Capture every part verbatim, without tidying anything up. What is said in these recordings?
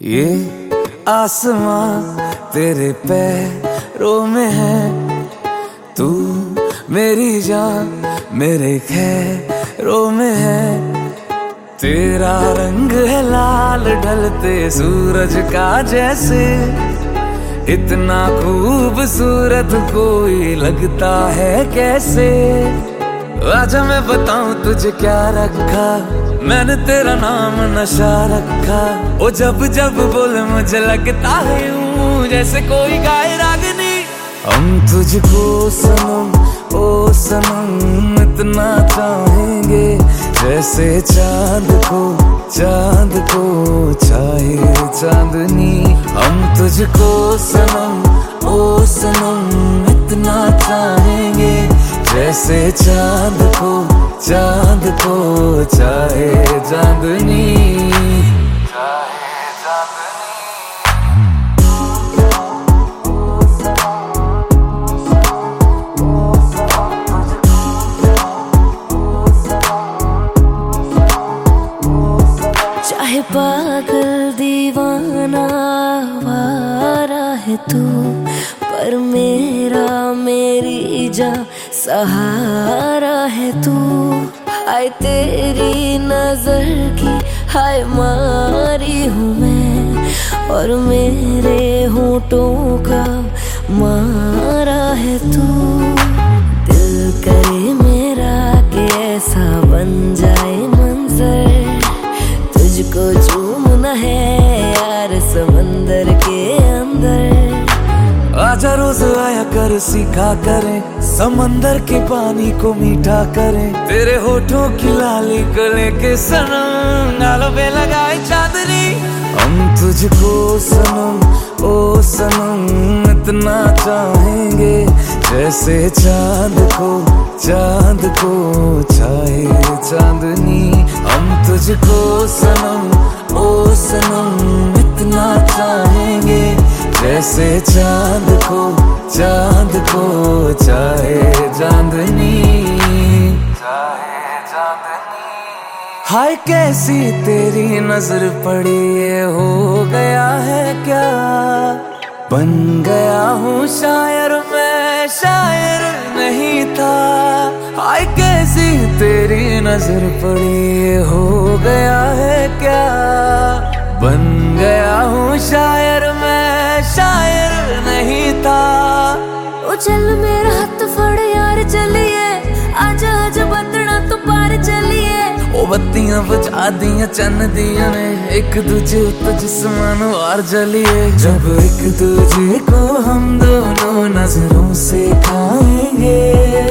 ये आसमां तेरे पैरों में है, तू मेरी जान मेरे खैरों में है। तेरा रंग है लाल ढलते सूरज का जैसे, इतना खूबसूरत कोई लगता है कैसे। आजा मैं बताऊं तुझे क्या रखा, मैंने तेरा नाम नशा रखा। ओ जब जब बोले मुझे लगता है यूं जैसे कोई गाए रागनी। हम तुझको सनम ओ सनम इतना चाहेंगे, जैसे चांद को चांद को चाहे चांदनी। हम तुझको सनम ओ सनम इतना चाहेंगे, जैसे चांद को चांद को चाहे चांदनी। चाहे पागल दीवाना वारा है तू, पर मेरा मेरी जा सहारा है तू। हाय तेरी नजर की हाय मारी हूँ मैं, और मेरे होठों का मारा है तू। दिल करे मेरा कि ऐसा बन जाए मंजर, तुझको चूमना है यार समंदर के अंदर। आजा रोज आया कर सीखा करें, समंदर के पानी को मीठा करें। तेरे होठों की लाली को लेके सनम गालों पे लगाए चांदनी। हम तुझको सनम ओ सनम इतना चाहेंगे, जैसे चांद को चांद को चाहे चांदनी। हम तुझको सनम ओ सनम इतना चाहेंगे, जैसे चांद को चांद को चाहे चांदनी चाहे चांदनी। हाय कैसी तेरी नजर पड़ी, ये हो गया है क्या। बन गया हूँ शायर मैं, शायर नहीं था। हाय कैसी तेरी नजर पड़ी, ये हो गया है क्या। बन गया हूँ शायर मैं, शायर नहीं था। ओ चल मेरा हाथ फड़ यार चलिए, आजा आजा बंदना तो पार चलिए। ओ बत्तियां बुझा दिया चन्न दिया ने, एक दूजे तो जिस्मान वार जलिए। जब एक दूजे को हम दोनों नजरों से खाएंगे,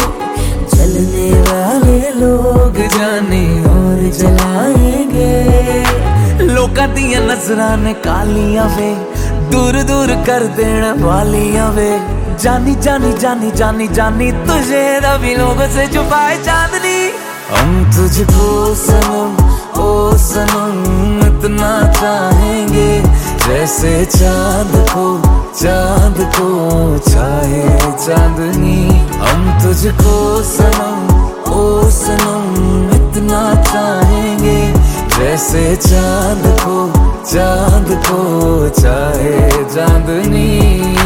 चलने वाले लोग जाने और जलाएंगे। लोका दिया नजरां ने कालियां वे, दूर दूर कर देना वालियां वे। जानी जानी जानी जानी जानी तुझे रवि लोगों से छुपाए चांदनी। हम तुझको सनम ओ सनम इतना चाहेंगे, जैसे चांद को चांद को चाहे चांदनी। हम तुझको सनम ओ सनम इतना चाहेंगे, जैसे चांद को चांद को चाहे चांदनी।